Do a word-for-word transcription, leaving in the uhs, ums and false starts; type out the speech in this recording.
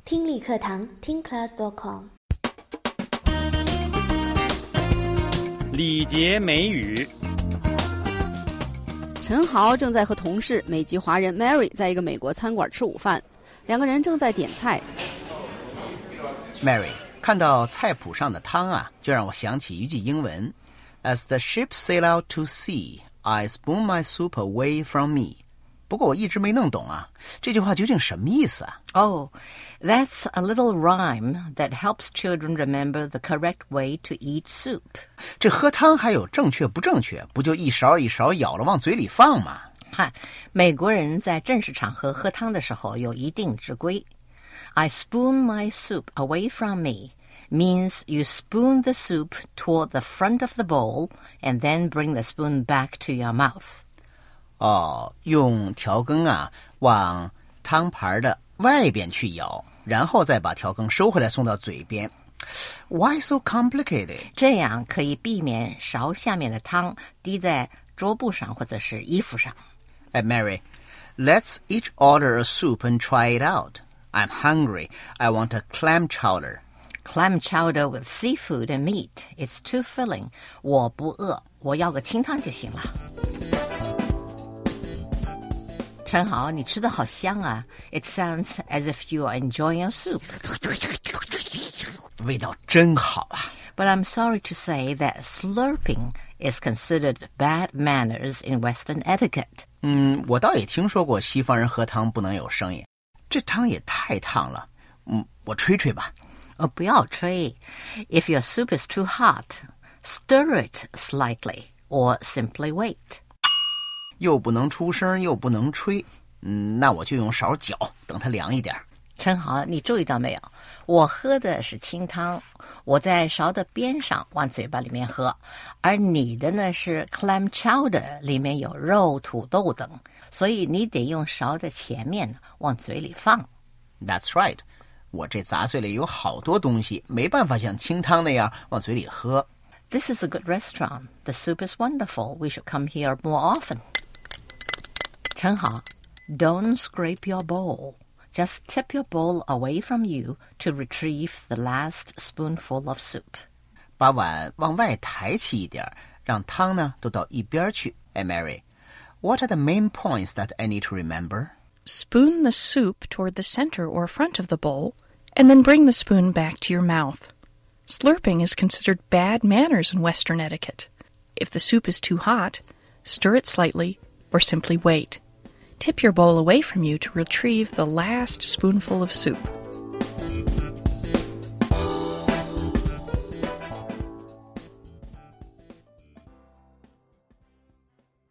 听力课堂听 class dot com。 礼节美语。 陈豪正在和同事美籍华人 Mary 在一个美国餐馆吃午饭，两个人正在点菜。 Mary 看到菜谱上的汤啊，就让我想起一句英文 As the ship sail out to sea, I spoon my soup away from me。 不过我一直没弄懂啊，这句话究竟什么意思啊？ Oh, that's a little rhyme that helps children remember the correct way to eat soup. 这喝汤还有正确不正确，不就一勺一勺舀了往嘴里放吗？ 嗨，美国人在正式场合喝汤的时候有一定之规。I spoon my soup away from me means you spoon the soup toward the front of the bowl and then bring the spoon back to your mouth. 哦，用调羹啊往汤盘的外边去舀，然后再把调羹收回来送到嘴边。Why so complicated? 这样可以避免勺下面的汤滴在桌布上或者是衣服上。 Hey, Mary, let's each order a soup and try it out. I'm hungry. I want a clam chowder. Clam chowder with seafood and meat. It's too filling. 我不饿，我要个清汤就行了。陈豪，你吃的好香啊 It sounds as if you are enjoying your soup. 味道真好啊。 But I'm sorry to say that slurping is considered bad manners in Western etiquette. 嗯，我倒也听说过西方人喝汤不能有声音。这汤也太烫了。嗯，我吹吹吧。 哦，不要吹。If your soup is too hot, stir it slightly or simply wait. 又不能出声，又不能吹，嗯，那我就用勺搅，等它凉一点。 陈豪，你注意到没有？我喝的是清汤，我在勺的边上往嘴巴里面喝，而你的呢是 clam chowder， 里面有肉、土豆等，所以你得用勺的前面往嘴里放。 That's right， 我这杂碎里有好多东西，没办法像清汤那样往嘴里喝。 This is a good restaurant. The soup is wonderful. We should come here more often. 陈豪 Don't scrape your bowl. Just tip your bowl away from you to retrieve the last spoonful of soup. 把碗往外抬起一点，让汤呢都到一边去。Hey, Mary, what are the main points that I need to remember? Spoon the soup toward the center or front of the bowl, and then bring the spoon back to your mouth. Slurping is considered bad manners in Western etiquette. If the soup is too hot, stir it slightly or simply wait. Tip your bowl away from you to retrieve the last spoonful of soup.